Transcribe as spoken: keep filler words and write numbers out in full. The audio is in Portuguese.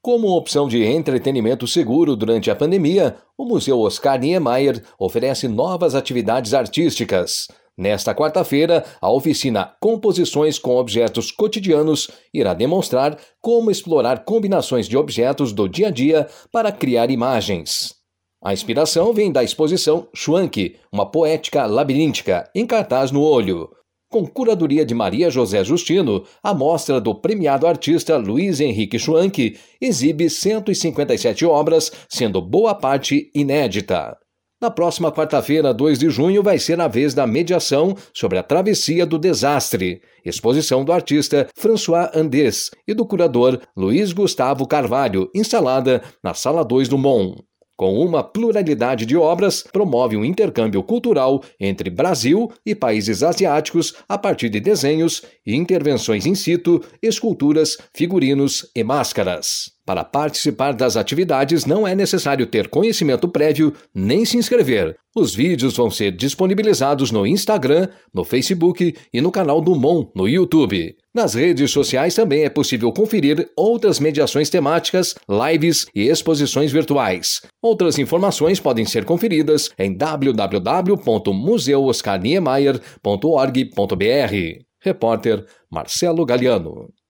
Como opção de entretenimento seguro durante a pandemia, o Museu Oscar Niemeyer oferece novas atividades artísticas. Nesta quarta-feira, a oficina Composições com Objetos Cotidianos irá demonstrar como explorar combinações de objetos do dia a dia para criar imagens. A inspiração vem da exposição Schwank, uma poética labiríntica, em cartaz no Olho. Com curadoria de Maria José Justino, a mostra do premiado artista Luiz Henrique Schwank exibe cento e cinquenta e sete obras, sendo boa parte inédita. Na próxima quarta-feira, dois de junho, vai ser a vez da mediação sobre a travessia do desastre, exposição do artista François Andes e do curador Luiz Gustavo Carvalho, instalada na Sala dois do M O M. Com uma pluralidade de obras, promove um intercâmbio cultural entre Brasil e países asiáticos a partir de desenhos e intervenções in situ, esculturas, figurinos e máscaras. Para participar das atividades não é necessário ter conhecimento prévio nem se inscrever. Os vídeos vão ser disponibilizados no Instagram, no Facebook e no canal do M O M no YouTube. Nas redes sociais também é possível conferir outras mediações temáticas, lives e exposições virtuais. Outras informações podem ser conferidas em w w w ponto museu oscar niemeyer ponto org ponto b r. Repórter Marcelo Galiano.